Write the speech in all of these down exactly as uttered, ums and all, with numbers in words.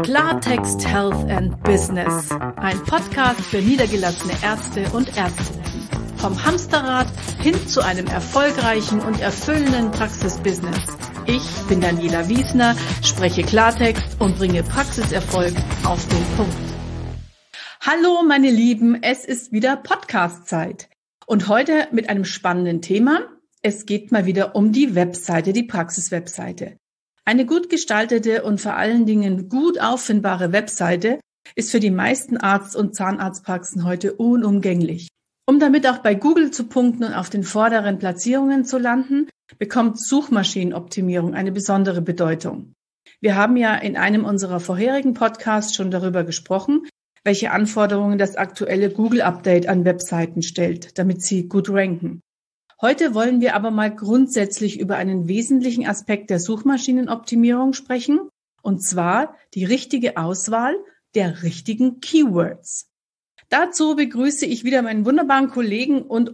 Klartext Health and Business. Ein Podcast für niedergelassene Ärzte und Ärztinnen. Vom Hamsterrad hin zu einem erfolgreichen und erfüllenden Praxisbusiness. Ich bin Daniela Wiesner, spreche Klartext und bringe Praxiserfolg auf den Punkt. Hallo meine Lieben, es ist wieder Podcast-Zeit. Und heute mit einem spannenden Thema. Es geht mal wieder um die Webseite, die Praxis-Webseite. Eine gut gestaltete und vor allen Dingen gut auffindbare Webseite ist für die meisten Arzt- und Zahnarztpraxen heute unumgänglich. Um damit auch bei Google zu punkten und auf den vorderen Platzierungen zu landen, bekommt Suchmaschinenoptimierung eine besondere Bedeutung. Wir haben ja in einem unserer vorherigen Podcasts schon darüber gesprochen, welche Anforderungen das aktuelle Google-Update an Webseiten stellt, damit sie gut ranken. Heute wollen wir aber mal grundsätzlich über einen wesentlichen Aspekt der Suchmaschinenoptimierung sprechen, und zwar die richtige Auswahl der richtigen Keywords. Dazu begrüße ich wieder meinen wunderbaren Kollegen und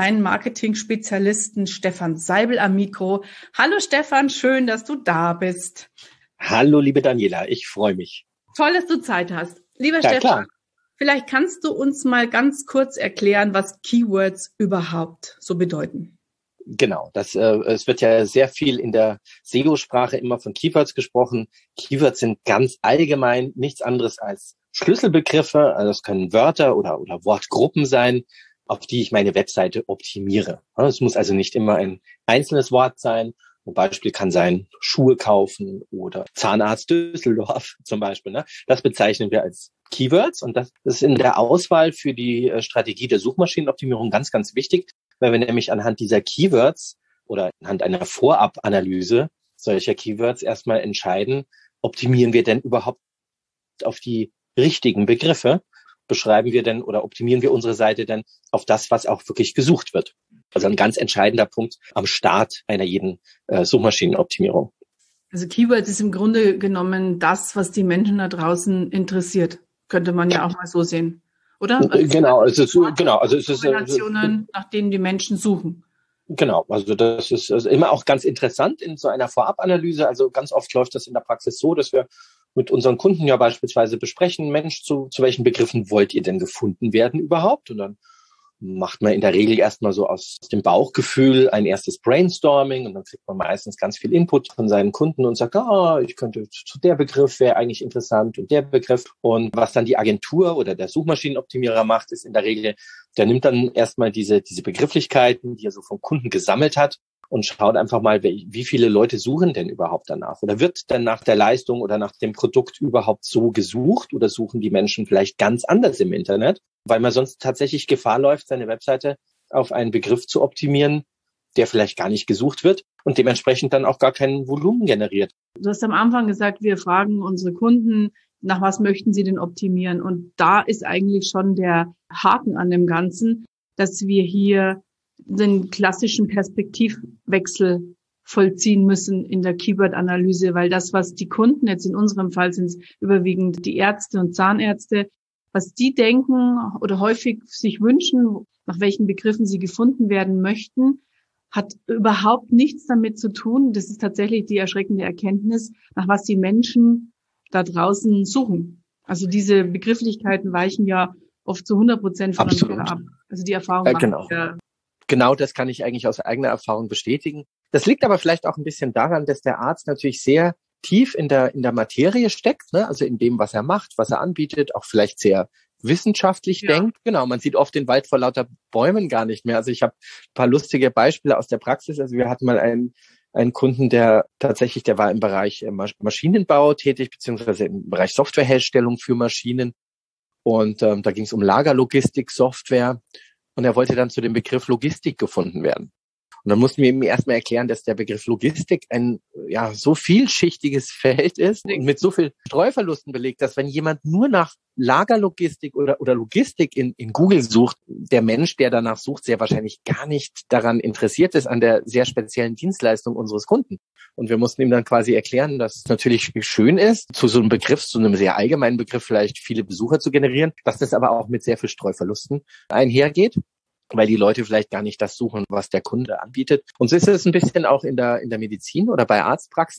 Online-Marketing-Spezialisten Stefan Seibel am Mikro. Hallo Stefan, schön, dass du da bist. Hallo liebe Daniela, ich freue mich. Toll, dass du Zeit hast. Lieber ja, Stefan, klar. Vielleicht kannst du uns mal ganz kurz erklären, was Keywords überhaupt so bedeuten. Genau, das, äh, es wird ja sehr viel in der S E O-Sprache immer von Keywords gesprochen. Keywords sind ganz allgemein nichts anderes als Schlüsselbegriffe, also das können Wörter oder, oder Wortgruppen sein, auf die ich meine Webseite optimiere. Es muss also nicht immer ein einzelnes Wort sein. Ein Beispiel kann sein Schuhe kaufen oder Zahnarzt Düsseldorf zum Beispiel. Ne? Das bezeichnen wir als Keywords und das ist in der Auswahl für die Strategie der Suchmaschinenoptimierung ganz, ganz wichtig, weil wir nämlich anhand dieser Keywords oder anhand einer Vorabanalyse solcher Keywords erstmal entscheiden, optimieren wir denn überhaupt auf die richtigen Begriffe, beschreiben wir denn oder optimieren wir unsere Seite denn auf das, was auch wirklich gesucht wird. Also ein ganz entscheidender Punkt am Start einer jeden äh, Suchmaschinenoptimierung. Also Keywords ist im Grunde genommen das, was die Menschen da draußen interessiert. Könnte man ja auch mal so sehen, oder? Also genau, es ist, genau, also es ist Kombinationen, nach denen die Menschen suchen. Genau, also das ist also immer auch ganz interessant in so einer Vorabanalyse. Also ganz oft läuft das in der Praxis so, dass wir mit unseren Kunden ja beispielsweise besprechen, Mensch, zu, zu welchen Begriffen wollt ihr denn gefunden werden überhaupt? Und dann macht man in der Regel erstmal so aus dem Bauchgefühl ein erstes Brainstorming und dann kriegt man meistens ganz viel Input von seinen Kunden und sagt, ah, ich könnte, der Begriff wäre eigentlich interessant und der Begriff. Und was dann die Agentur oder der Suchmaschinenoptimierer macht, ist in der Regel, der nimmt dann erstmal diese, diese Begrifflichkeiten, die er so vom Kunden gesammelt hat und schaut einfach mal, wie viele Leute suchen denn überhaupt danach? Oder wird dann nach der Leistung oder nach dem Produkt überhaupt so gesucht oder suchen die Menschen vielleicht ganz anders im Internet? Weil man sonst tatsächlich Gefahr läuft, seine Webseite auf einen Begriff zu optimieren, der vielleicht gar nicht gesucht wird und dementsprechend dann auch gar kein Volumen generiert. Du hast am Anfang gesagt, wir fragen unsere Kunden, nach was möchten sie denn optimieren? Und da ist eigentlich schon der Haken an dem Ganzen, dass wir hier den klassischen Perspektivwechsel vollziehen müssen in der Keyword-Analyse, weil das, was die Kunden, jetzt in unserem Fall sind es überwiegend die Ärzte und Zahnärzte, was die denken oder häufig sich wünschen, nach welchen Begriffen sie gefunden werden möchten, hat überhaupt nichts damit zu tun. Das ist tatsächlich die erschreckende Erkenntnis, nach was die Menschen da draußen suchen. Also diese Begrifflichkeiten weichen ja oft zu hundert Prozent voneinander ab. Also die Erfahrung äh, macht genau. ja. Genau, das kann ich eigentlich aus eigener Erfahrung bestätigen. Das liegt aber vielleicht auch ein bisschen daran, dass der Arzt natürlich sehr tief in der in der Materie steckt, ne? Also in dem, was er macht, was er anbietet, auch vielleicht sehr wissenschaftlich ja. denkt. Genau, man sieht oft den Wald vor lauter Bäumen gar nicht mehr. Also ich habe ein paar lustige Beispiele aus der Praxis. Also wir hatten mal einen einen Kunden, der tatsächlich, der war im Bereich Maschinenbau tätig, beziehungsweise im Bereich Softwareherstellung für Maschinen. Und ähm, da ging es um Lagerlogistik, Software. Und er wollte dann zu dem Begriff Logistik gefunden werden. Und dann mussten wir ihm erstmal erklären, dass der Begriff Logistik ein ja so vielschichtiges Feld ist und mit so viel Streuverlusten belegt, dass wenn jemand nur nach Lagerlogistik oder oder Logistik in in Google sucht, der Mensch, der danach sucht, sehr wahrscheinlich gar nicht daran interessiert ist, an der sehr speziellen Dienstleistung unseres Kunden. Und wir mussten ihm dann quasi erklären, dass es natürlich schön ist, zu so einem Begriff, zu einem sehr allgemeinen Begriff vielleicht viele Besucher zu generieren, dass das aber auch mit sehr viel Streuverlusten einhergeht. weil die Leute vielleicht gar nicht das suchen, was der Kunde anbietet. Und so ist es ein bisschen auch in der in der Medizin oder bei Arztpraxen.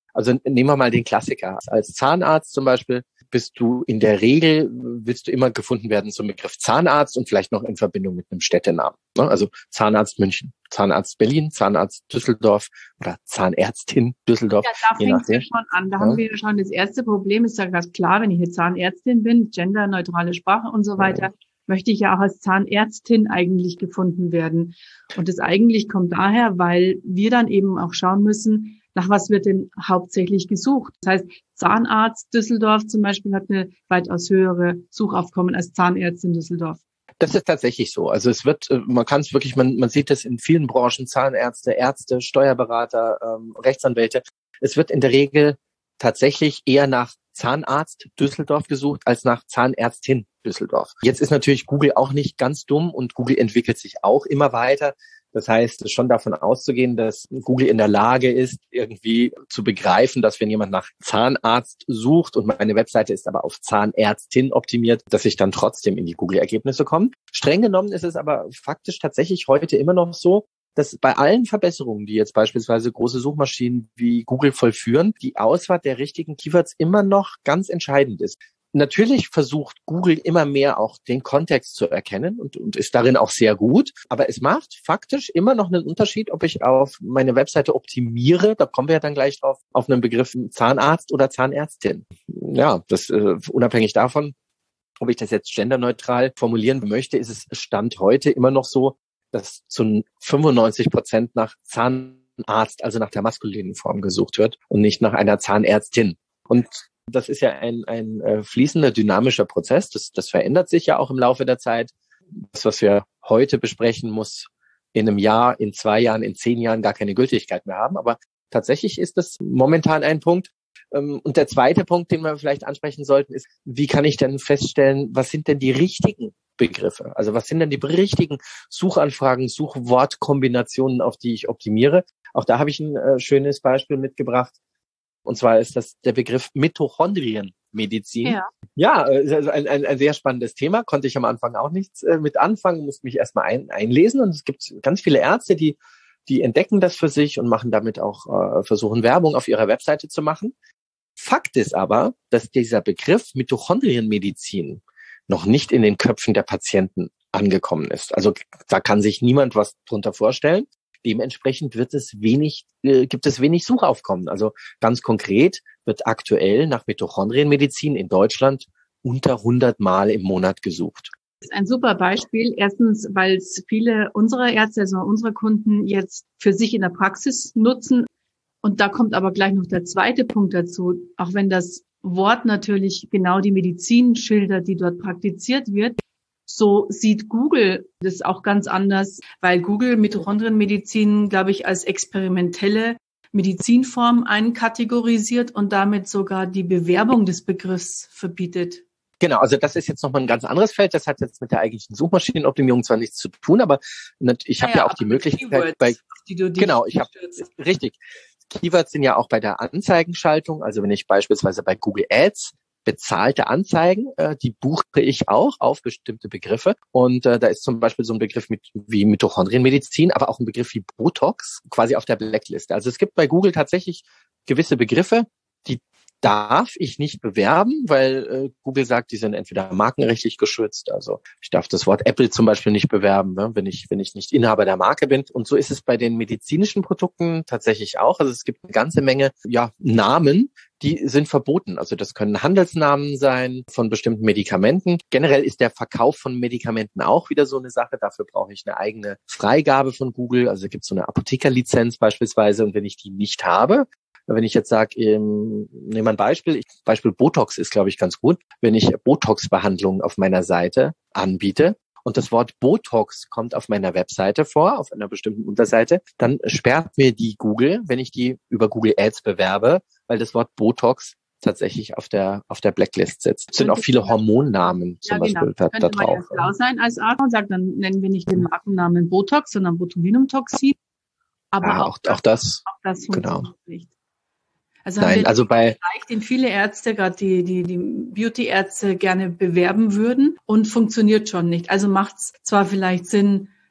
Also nehmen wir mal den Klassiker. Als Zahnarzt zum Beispiel bist du in der Regel, willst du immer gefunden werden zum Begriff Zahnarzt und vielleicht noch in Verbindung mit einem Städtenamen. Also Zahnarzt München, Zahnarzt Berlin, Zahnarzt Düsseldorf oder Zahnärztin Düsseldorf. Ja, da fängt es ja schon an. Da ja. haben wir ja schon das erste Problem. Ist ja ganz klar, wenn ich eine Zahnärztin bin, genderneutrale Sprache und so weiter, ja. möchte ich ja auch als Zahnärztin eigentlich gefunden werden. Und das eigentlich kommt daher, weil wir dann eben auch schauen müssen, nach was wird denn hauptsächlich gesucht? Das heißt, Zahnarzt Düsseldorf zum Beispiel hat eine weitaus höhere Suchaufkommen als Zahnärztin Düsseldorf. Das ist tatsächlich so. Also es wird, man kann es wirklich, man, man sieht es in vielen Branchen, Zahnärzte, Ärzte, Steuerberater, ähm, Rechtsanwälte. Es wird in der Regel tatsächlich eher nach Zahnarzt Düsseldorf gesucht als nach Zahnärztin Düsseldorf. Jetzt ist natürlich Google auch nicht ganz dumm und Google entwickelt sich auch immer weiter. Das heißt, es ist schon davon auszugehen, dass Google in der Lage ist, irgendwie zu begreifen, dass wenn jemand nach Zahnarzt sucht und meine Webseite ist aber auf Zahnärztin optimiert, dass ich dann trotzdem in die Google-Ergebnisse komme. Streng genommen ist es aber faktisch tatsächlich heute immer noch so, dass bei allen Verbesserungen, die jetzt beispielsweise große Suchmaschinen wie Google vollführen, die Auswahl der richtigen Keywords immer noch ganz entscheidend ist. Natürlich versucht Google immer mehr auch den Kontext zu erkennen und, und ist darin auch sehr gut. Aber es macht faktisch immer noch einen Unterschied, ob ich auf meine Webseite optimiere, da kommen wir ja dann gleich drauf, auf einen Begriff Zahnarzt oder Zahnärztin. Ja, das äh, unabhängig davon, ob ich das jetzt genderneutral formulieren möchte, ist es Stand heute immer noch so, dass zu fünfundneunzig Prozent nach Zahnarzt, also nach der maskulinen Form gesucht wird und nicht nach einer Zahnärztin. Und das ist ja ein, ein äh, fließender, dynamischer Prozess. Das, das verändert sich ja auch im Laufe der Zeit. Das, was wir heute besprechen, muss in einem Jahr, in zwei Jahren, in zehn Jahren gar keine Gültigkeit mehr haben. Aber tatsächlich ist das momentan ein Punkt. Ähm, und der zweite Punkt, den wir vielleicht ansprechen sollten, ist, wie kann ich denn feststellen, was sind denn die richtigen Begriffe? Also was sind denn die richtigen Suchanfragen, Suchwortkombinationen, auf die ich optimiere? Auch da habe ich ein äh, schönes Beispiel mitgebracht. Und zwar ist das der Begriff Mitochondrienmedizin. Ja, ja also ein, ein, ein sehr spannendes Thema. Konnte ich am Anfang auch nichts äh, mit anfangen, musste mich erstmal ein, einlesen. Und es gibt ganz viele Ärzte, die die entdecken das für sich und machen damit auch, äh, versuchen Werbung auf ihrer Webseite zu machen. Fakt ist aber, dass dieser Begriff Mitochondrienmedizin noch nicht in den Köpfen der Patienten angekommen ist. Also da kann sich niemand was drunter vorstellen. Dementsprechend wird es wenig, äh, gibt es wenig Suchaufkommen. Also ganz konkret wird aktuell nach Mitochondrienmedizin in Deutschland unter hundert Mal im Monat gesucht. Das ist ein super Beispiel. Erstens, weil es viele unserer Ärzte, also unsere Kunden jetzt für sich in der Praxis nutzen. Und da kommt aber gleich noch der zweite Punkt dazu. Auch wenn das Wort natürlich genau die Medizin schildert, die dort praktiziert wird, so sieht Google das auch ganz anders, weil Google Mitochondrienmedizin, glaube ich, als experimentelle Medizinform einkategorisiert und damit sogar die Bewerbung des Begriffs verbietet. Genau, also das ist jetzt nochmal ein ganz anderes Feld. Das hat jetzt mit der eigentlichen Suchmaschinenoptimierung zwar nichts zu tun, aber ich habe ja, ja auch die Möglichkeit, Keywords, bei die du genau, ich habe richtig. Keywords sind ja auch bei der Anzeigenschaltung. Also wenn ich beispielsweise bei Google Ads bezahlte Anzeigen, äh, die buche ich auch auf bestimmte Begriffe. Und äh, da ist zum Beispiel so ein Begriff mit, wie Mitochondrienmedizin, aber auch ein Begriff wie Botox quasi auf der Blackliste. Also es gibt bei Google tatsächlich gewisse Begriffe, die darf ich nicht bewerben, weil äh, Google sagt, die sind entweder markenrechtlich geschützt. Also ich darf das Wort Apple zum Beispiel nicht bewerben, ne, wenn ich wenn ich nicht Inhaber der Marke bin. Und so ist es bei den medizinischen Produkten tatsächlich auch. Also es gibt eine ganze Menge ja Namen, die sind verboten. Also das können Handelsnamen sein von bestimmten Medikamenten. Generell ist der Verkauf von Medikamenten auch wieder so eine Sache. Dafür brauche ich eine eigene Freigabe von Google. Also gibt es so eine Apothekerlizenz beispielsweise. Und wenn ich die nicht habe, wenn ich jetzt sage, ähm, nehmen wir ein Beispiel, ich, Beispiel Botox ist, glaube ich, ganz gut. Wenn ich Botox-Behandlungen auf meiner Seite anbiete und das Wort Botox kommt auf meiner Webseite vor, auf einer bestimmten Unterseite, dann sperrt mir die Google, wenn ich die über Google Ads bewerbe, weil das Wort Botox tatsächlich auf der auf der Blacklist sitzt. Es sind auch viele Hormonnamen zum ja, Beispiel genau. da, da drauf. Könnte man ja schlau sein als Arzt und sagt, dann nennen wir nicht den Markennamen Botox, sondern Botulinumtoxin. Aber ja, auch, auch, auch das, auch das genau. nicht. Also Nein, also bei Bereich, den viele Ärzte, gerade die die die Beauty-Ärzte gerne bewerben würden und funktioniert schon nicht. Also macht es zwar vielleicht Sinn,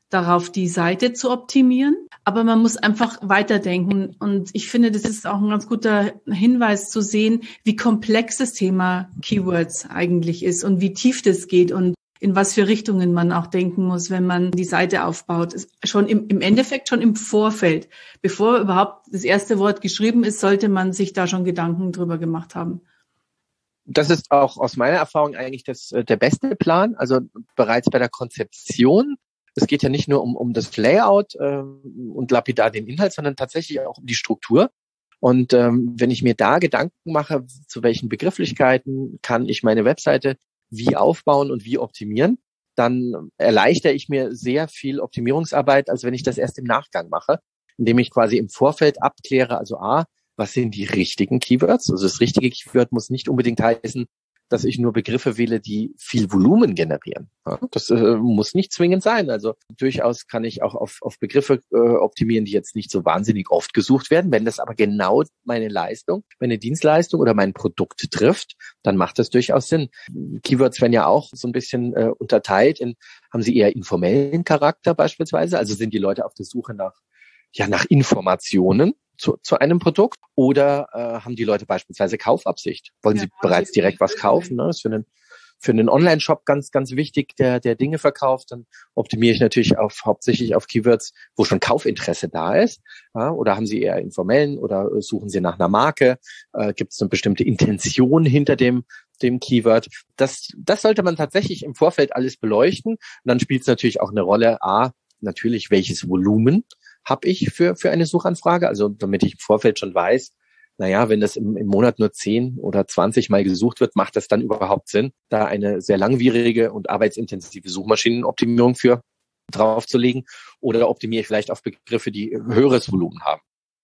darauf, die Seite zu optimieren. Aber man muss einfach weiterdenken. Und ich finde, das ist auch ein ganz guter Hinweis zu sehen, wie komplex das Thema Keywords eigentlich ist und wie tief das geht und in was für Richtungen man auch denken muss, wenn man die Seite aufbaut. Schon im, im Endeffekt, schon im Vorfeld. Bevor überhaupt das erste Wort geschrieben ist, sollte man sich da schon Gedanken drüber gemacht haben. Das ist auch aus meiner Erfahrung eigentlich das, der beste Plan. Also bereits bei der Konzeption. Es geht ja nicht nur um, um das Layout äh, und lapidar den Inhalt, sondern tatsächlich auch um die Struktur. Und ähm, wenn ich mir da Gedanken mache, zu welchen Begrifflichkeiten kann ich meine Webseite wie aufbauen und wie optimieren, dann erleichtere ich mir sehr viel Optimierungsarbeit, als wenn ich das erst im Nachgang mache, indem ich quasi im Vorfeld abkläre, also A, was sind die richtigen Keywords? Also das richtige Keyword muss nicht unbedingt heißen, dass ich nur Begriffe wähle, die viel Volumen generieren. Ja, das äh, muss nicht zwingend sein. Also durchaus kann ich auch auf, auf Begriffe äh, optimieren, die jetzt nicht so wahnsinnig oft gesucht werden. Wenn das aber genau meine Leistung, meine Dienstleistung oder mein Produkt trifft, dann macht das durchaus Sinn. Keywords werden ja auch so ein bisschen äh, unterteilt in, haben sie eher informellen Charakter beispielsweise? Also sind die Leute auf der Suche nach, ja, nach Informationen zu, zu einem Produkt, oder äh, haben die Leute beispielsweise Kaufabsicht? Wollen ja, sie bereits direkt was kaufen? Ne? Das ist für einen, für einen Online-Shop ganz, ganz wichtig, der, der Dinge verkauft. Dann optimiere ich natürlich auf, hauptsächlich auf Keywords, wo schon Kaufinteresse da ist. Ja? Oder haben sie eher informellen, oder suchen sie nach einer Marke? Äh, Gibt es eine bestimmte Intention hinter dem, dem Keyword? Das, das sollte man tatsächlich im Vorfeld alles beleuchten. Und dann spielt es natürlich auch eine Rolle, A, natürlich, welches Volumen habe ich für für eine Suchanfrage, also damit ich im Vorfeld schon weiß, naja, wenn das im, im Monat nur zehn oder zwanzig Mal gesucht wird, macht das dann überhaupt Sinn, da eine sehr langwierige und arbeitsintensive Suchmaschinenoptimierung für draufzulegen, oder optimiere ich vielleicht auf Begriffe, die höheres Volumen haben.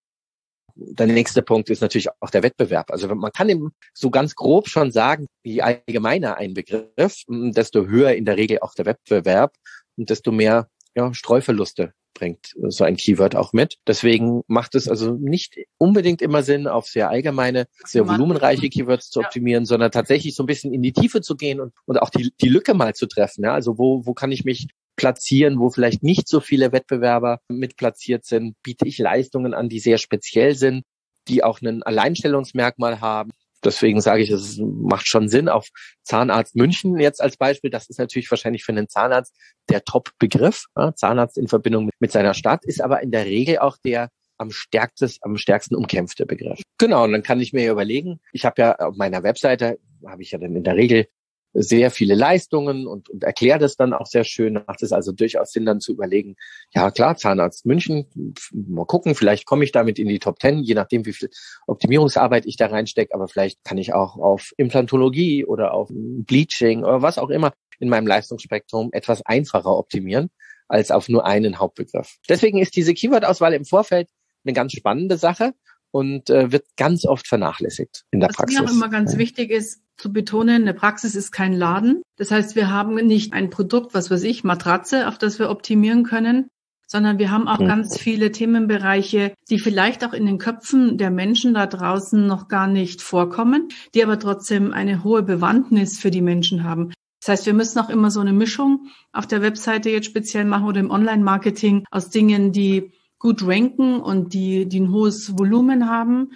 Der nächste Punkt ist natürlich auch der Wettbewerb. Also man kann eben so ganz grob schon sagen, je allgemeiner ein Begriff, desto höher in der Regel auch der Wettbewerb und desto mehr, ja, Streuverluste bringt so ein Keyword auch mit. Deswegen macht es also nicht unbedingt immer Sinn, auf sehr allgemeine, sehr volumenreiche Keywords zu optimieren, ja, sondern tatsächlich so ein bisschen in die Tiefe zu gehen und, und auch die, die Lücke mal zu treffen. Ja? Also wo, wo kann ich mich platzieren, wo vielleicht nicht so viele Wettbewerber mit platziert sind? Biete ich Leistungen an, die sehr speziell sind, die auch ein Alleinstellungsmerkmal haben? Deswegen sage ich, es macht schon Sinn, auf Zahnarzt München jetzt als Beispiel. Das ist natürlich wahrscheinlich für einen Zahnarzt der Top-Begriff. Ja, Zahnarzt in Verbindung mit, mit seiner Stadt ist aber in der Regel auch der am stärksten, am stärksten umkämpfte Begriff. Genau, und dann kann ich mir überlegen, ich habe ja auf meiner Webseite, habe ich ja dann in der Regel sehr viele Leistungen und, und erkläre das dann auch sehr schön. Macht es also durchaus Sinn, dann zu überlegen, ja klar, Zahnarzt München, mal gucken, vielleicht komme ich damit in die Top Ten, je nachdem, wie viel Optimierungsarbeit ich da reinstecke, aber vielleicht kann ich auch auf Implantologie oder auf Bleaching oder was auch immer in meinem Leistungsspektrum etwas einfacher optimieren, als auf nur einen Hauptbegriff. Deswegen ist diese Keyword-Auswahl im Vorfeld eine ganz spannende Sache und äh, wird ganz oft vernachlässigt in der Was Praxis. Was mir auch immer ganz ja. wichtig ist, zu betonen, eine Praxis ist kein Laden. Das heißt, wir haben nicht ein Produkt, was weiß ich, Matratze, auf das wir optimieren können, sondern wir haben auch mhm. ganz viele Themenbereiche, die vielleicht auch in den Köpfen der Menschen da draußen noch gar nicht vorkommen, die aber trotzdem eine hohe Bewandtnis für die Menschen haben. Das heißt, wir müssen auch immer so eine Mischung auf der Webseite jetzt speziell machen oder im Online-Marketing aus Dingen, die gut ranken und die, die ein hohes Volumen haben,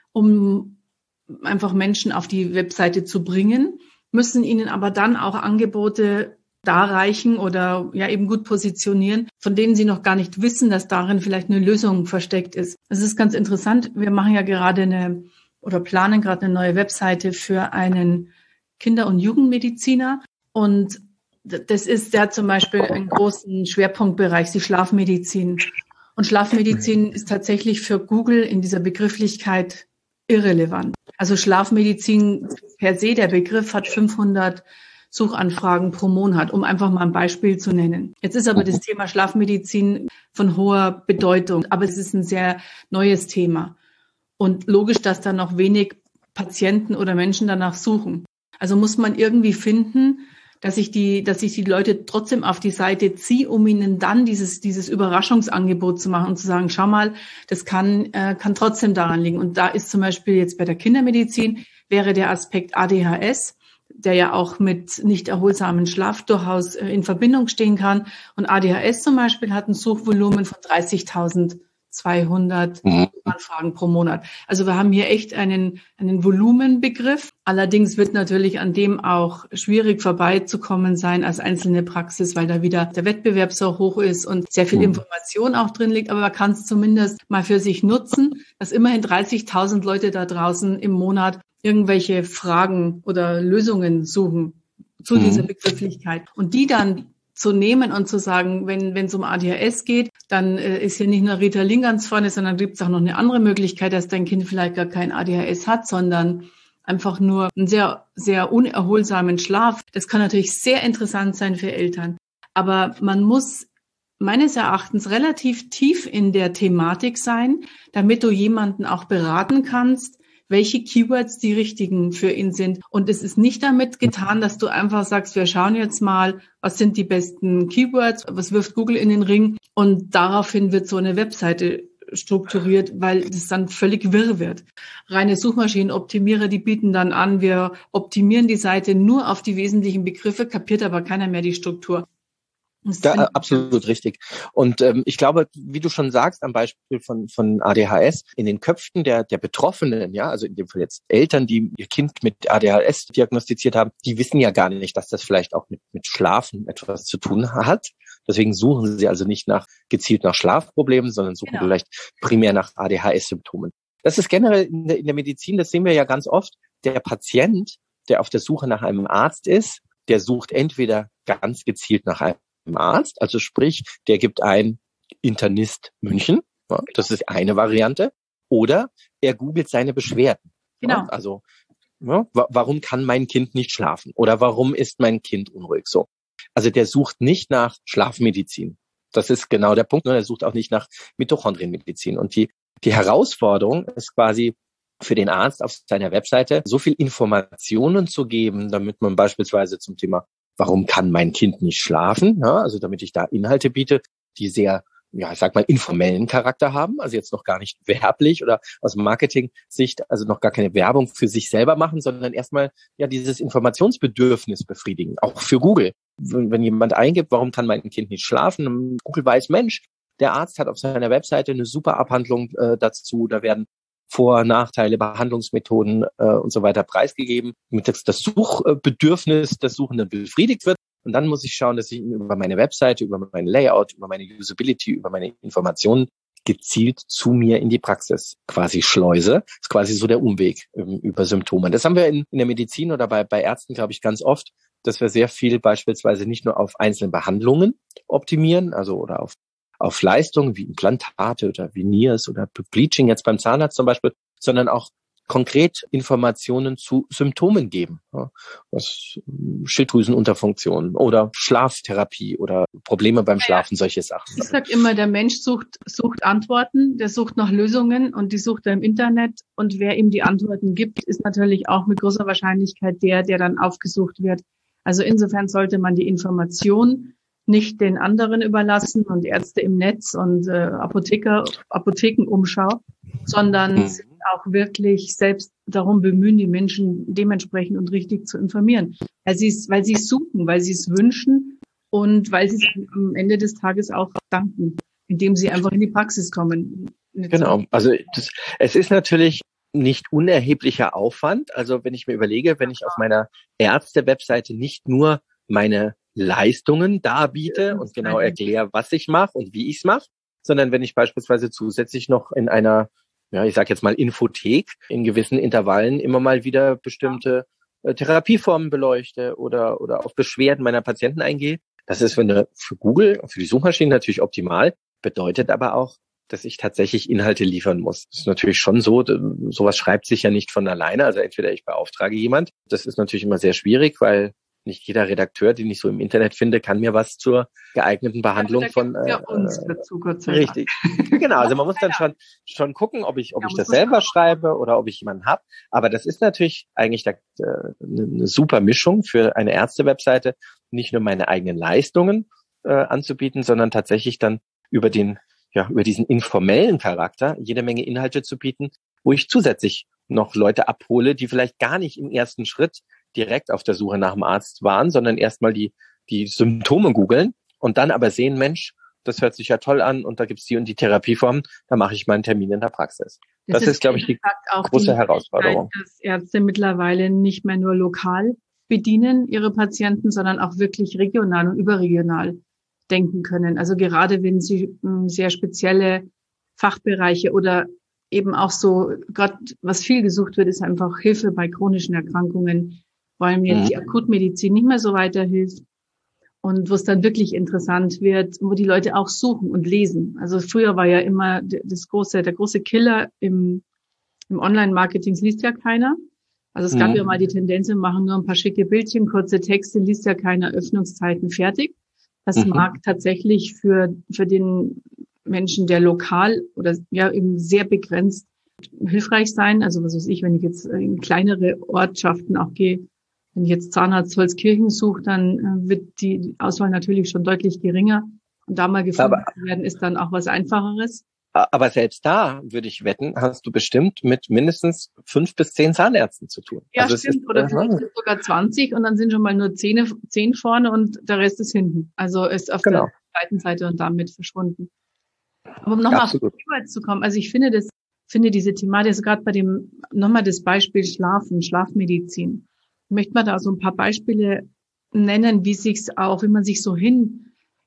um einfach Menschen auf die Webseite zu bringen, müssen ihnen aber dann auch Angebote darreichen oder ja eben gut positionieren, von denen sie noch gar nicht wissen, dass darin vielleicht eine Lösung versteckt ist. Es ist ganz interessant. Wir machen ja gerade eine oder planen gerade eine neue Webseite für einen Kinder- und Jugendmediziner. Und das ist, der hat zum Beispiel einen großen Schwerpunktbereich, die Schlafmedizin. Und Schlafmedizin ist tatsächlich für Google in dieser Begrifflichkeit irrelevant. Also Schlafmedizin per se, der Begriff hat fünfhundert Suchanfragen pro Monat, um einfach mal ein Beispiel zu nennen. Jetzt ist aber das Thema Schlafmedizin von hoher Bedeutung, aber es ist ein sehr neues Thema. Und logisch, dass da noch wenig Patienten oder Menschen danach suchen. Also muss man irgendwie finden, dass ich die, dass ich die Leute trotzdem auf die Seite ziehe, um ihnen dann dieses, dieses Überraschungsangebot zu machen und zu sagen, schau mal, das kann, äh, kann trotzdem daran liegen. Und da ist zum Beispiel jetzt bei der Kindermedizin wäre der Aspekt A D H S. der ja auch mit nicht erholsamen Schlaf durchaus in Verbindung stehen kann. Und A D H S zum Beispiel hat ein Suchvolumen von dreißigtausendzweihundert mhm. Anfragen pro Monat. Also wir haben hier echt einen, einen Volumenbegriff. Allerdings wird natürlich an dem auch schwierig vorbeizukommen sein als einzelne Praxis, weil da wieder der Wettbewerb so hoch ist und sehr viel mhm. Information auch drin liegt. Aber man kann es zumindest mal für sich nutzen, dass immerhin dreißigtausend Leute da draußen im Monat irgendwelche Fragen oder Lösungen suchen zu mhm. dieser Begrifflichkeit und die dann zu nehmen und zu sagen, wenn wenn es um A D H S geht, dann äh, ist hier nicht nur Ritalin ganz vorne, sondern gibt es auch noch eine andere Möglichkeit, dass dein Kind vielleicht gar kein A D H S hat, sondern einfach nur einen sehr, sehr unerholsamen Schlaf. Das kann natürlich sehr interessant sein für Eltern. Aber man muss meines Erachtens relativ tief in der Thematik sein, damit du jemanden auch beraten kannst, welche Keywords die richtigen für ihn sind. Und es ist nicht damit getan, dass du einfach sagst, wir schauen jetzt mal, was sind die besten Keywords, was wirft Google in den Ring und daraufhin wird so eine Webseite strukturiert, weil das dann völlig wirr wird. Reine Suchmaschinenoptimierer, die bieten dann an, wir optimieren die Seite nur auf die wesentlichen Begriffe, kapiert aber keiner mehr die Struktur. Ja, absolut richtig. Und ähm, ich glaube, wie du schon sagst, am Beispiel von von A D H S, in den Köpfen der der Betroffenen, ja, also in dem Fall jetzt Eltern, die ihr Kind mit A D H S diagnostiziert haben, die wissen ja gar nicht, dass das vielleicht auch mit mit Schlafen etwas zu tun hat. Deswegen suchen sie also nicht nach gezielt nach Schlafproblemen, sondern suchen genau. vielleicht primär nach A D H S-Symptomen. Das ist generell in der, in der Medizin, das sehen wir ja ganz oft. Der Patient, der auf der Suche nach einem Arzt ist, der sucht entweder ganz gezielt nach einem Arzt, also sprich, der gibt ein Internist München, ja, das ist eine Variante, oder er googelt seine Beschwerden. Genau. Ja, also, ja, wa- warum kann mein Kind nicht schlafen? Oder warum ist mein Kind unruhig? So. Also der sucht nicht nach Schlafmedizin. Das ist genau der Punkt. Ne? Er sucht auch nicht nach Mitochondrienmedizin. Und die, die Herausforderung ist quasi für den Arzt auf seiner Webseite so viel Informationen zu geben, damit man beispielsweise zum Thema warum kann mein Kind nicht schlafen? Ja, also damit ich da Inhalte biete, die sehr, ja, ich sag mal, informellen Charakter haben, also jetzt noch gar nicht werblich oder aus Marketing-Sicht, also noch gar keine Werbung für sich selber machen, sondern erstmal ja dieses Informationsbedürfnis befriedigen, auch für Google. Wenn, wenn jemand eingibt, warum kann mein Kind nicht schlafen? Google weiß, Mensch, der Arzt hat auf seiner Webseite eine super Abhandlung äh, dazu, da werden Vor-, Nachteile, Behandlungsmethoden äh, und so weiter preisgegeben, damit das, das Suchbedürfnis des Suchenden befriedigt wird. Und dann muss ich schauen, dass ich über meine Webseite, über mein Layout, über meine Usability, über meine Informationen gezielt zu mir in die Praxis quasi schleuse. Das ist quasi so der Umweg ähm, über Symptome. Das haben wir in, in der Medizin oder bei, bei Ärzten, glaube ich, ganz oft, dass wir sehr viel beispielsweise nicht nur auf einzelne Behandlungen optimieren, also oder auf auf Leistungen wie Implantate oder Veneers oder Bleaching jetzt beim Zahnarzt zum Beispiel, sondern auch konkret Informationen zu Symptomen geben. Ja, was Schilddrüsenunterfunktion oder Schlaftherapie oder Probleme beim Schlafen, solche Sachen. Ich sage immer, der Mensch sucht, sucht Antworten, der sucht nach Lösungen und die sucht er im Internet. Und wer ihm die Antworten gibt, ist natürlich auch mit großer Wahrscheinlichkeit der, der dann aufgesucht wird. Also insofern sollte man die Information nicht den anderen überlassen und Ärzte im Netz und äh, Apotheker, Apothekenumschau, sondern mhm. sich auch wirklich selbst darum bemühen, die Menschen dementsprechend und richtig zu informieren. Weil sie es, weil sie es suchen, weil sie es wünschen und weil sie es am Ende des Tages auch danken, indem sie einfach in die Praxis kommen. Genau, also das, es ist natürlich nicht unerheblicher Aufwand. Also wenn ich mir überlege, wenn ich auf meiner Ärzte-Webseite nicht nur meine Leistungen darbiete und genau erkläre, was ich mache und wie ich es mache, sondern wenn ich beispielsweise zusätzlich noch in einer, ja, ich sage jetzt mal Infothek in gewissen Intervallen immer mal wieder bestimmte äh, Therapieformen beleuchte oder oder auf Beschwerden meiner Patienten eingehe. Das ist für, eine, für Google, für die Suchmaschinen natürlich optimal, bedeutet aber auch, dass ich tatsächlich Inhalte liefern muss. Das ist natürlich schon so, sowas schreibt sich ja nicht von alleine, also entweder ich beauftrage jemand, das ist natürlich immer sehr schwierig, weil nicht jeder Redakteur, den ich so im Internet finde, kann mir was zur geeigneten Behandlung ja, von äh, ja uns dazu, Gott sei Dank. Richtig. Genau, also man muss dann schon schon gucken, ob ich ob ja, ich das selber schreibe oder ob ich jemanden habe, aber das ist natürlich eigentlich da, äh, eine super Mischung für eine Ärzte-Webseite, nicht nur meine eigenen Leistungen äh, anzubieten, sondern tatsächlich dann über den ja über diesen informellen Charakter jede Menge Inhalte zu bieten, wo ich zusätzlich noch Leute abhole, die vielleicht gar nicht im ersten Schritt direkt auf der Suche nach dem Arzt waren, sondern erstmal die, die Symptome googeln und dann aber sehen, Mensch, das hört sich ja toll an und da gibt's die und die Therapieformen, da mache ich meinen Termin in der Praxis. Das, das ist, ist glaube ich, die auch große die Herausforderung. Dass Ärzte mittlerweile nicht mehr nur lokal bedienen ihre Patienten, sondern auch wirklich regional und überregional denken können. Also gerade wenn sie sehr spezielle Fachbereiche oder eben auch so, gerade was viel gesucht wird, ist einfach Hilfe bei chronischen Erkrankungen, weil mir mhm. die Akutmedizin nicht mehr so weiterhilft. Und wo es dann wirklich interessant wird, wo die Leute auch suchen und lesen. Also früher war ja immer das große, der große Killer im, im Online-Marketing, liest ja keiner. Also es gab mhm. ja mal die Tendenz, wir machen nur ein paar schicke Bildchen, kurze Texte, liest ja keiner, Öffnungszeiten, fertig. Das mhm. mag tatsächlich für, für den Menschen, der lokal oder ja eben sehr begrenzt hilfreich sein. Also was weiß ich, wenn ich jetzt in kleinere Ortschaften auch gehe, wenn ich jetzt Zahnarzt Holzkirchen suche, dann äh, wird die Auswahl natürlich schon deutlich geringer. Und da mal gefunden aber, zu werden, ist dann auch was Einfacheres. Aber selbst da, würde ich wetten, hast du bestimmt mit mindestens fünf bis zehn Zahnärzten zu tun. Ja, also stimmt. Ist, Oder äh, vielleicht sogar zwanzig und dann sind schon mal nur zehn, zehn vorne und der Rest ist hinten. Also ist auf genau. der zweiten Seite und damit verschwunden. Aber um nochmal auf die Keywords zu kommen, also ich finde das, finde diese Thematik, also gerade bei dem, nochmal das Beispiel Schlafen, Schlafmedizin. Ich möchte mal da so ein paar Beispiele nennen, wie sich's auch, wie man sich so hin,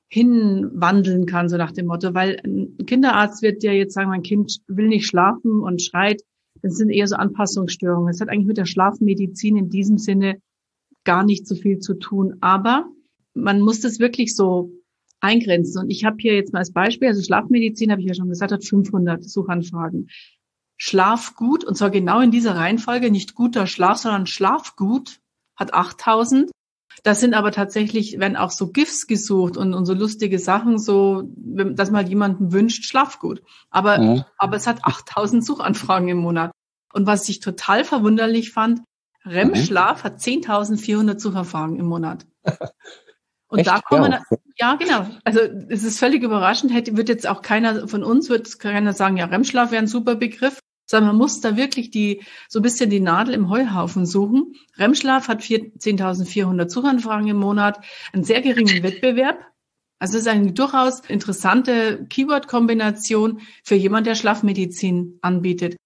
hinwandeln kann, so nach dem Motto, weil ein Kinderarzt wird ja jetzt sagen, mein Kind will nicht schlafen und schreit. Das sind eher so Anpassungsstörungen. Das hat eigentlich mit der Schlafmedizin in diesem Sinne gar nicht so viel zu tun. Aber man muss das wirklich so eingrenzen. Und ich habe hier jetzt mal als Beispiel, also Schlafmedizin, habe ich ja schon gesagt, hat fünfhundert Suchanfragen. Schlafgut, und zwar genau in dieser Reihenfolge, nicht guter Schlaf, sondern Schlafgut hat achttausend. Das sind aber tatsächlich, werden auch so GIFs gesucht und, und so lustige Sachen, so, dass mal jemanden wünscht, Schlafgut. Aber, mhm. aber es hat achttausend Suchanfragen im Monat. Und was ich total verwunderlich fand, R E M-Schlaf mhm. hat zehntausendvierhundert Suchanfragen im Monat. Und Echt? da kommen, ja. ja, genau. Also, es ist völlig überraschend. Hätte, wird jetzt auch keiner von uns, wird keiner sagen, ja, R E M-Schlaf wäre ein super Begriff. Sondern man muss da wirklich die, so ein bisschen die Nadel im Heuhaufen suchen. R E M-Schlaf hat zehntausendvierhundert Suchanfragen im Monat, einen sehr geringen Wettbewerb. Also, es ist eine durchaus interessante Keyword-Kombination für jemand, der Schlafmedizin anbietet.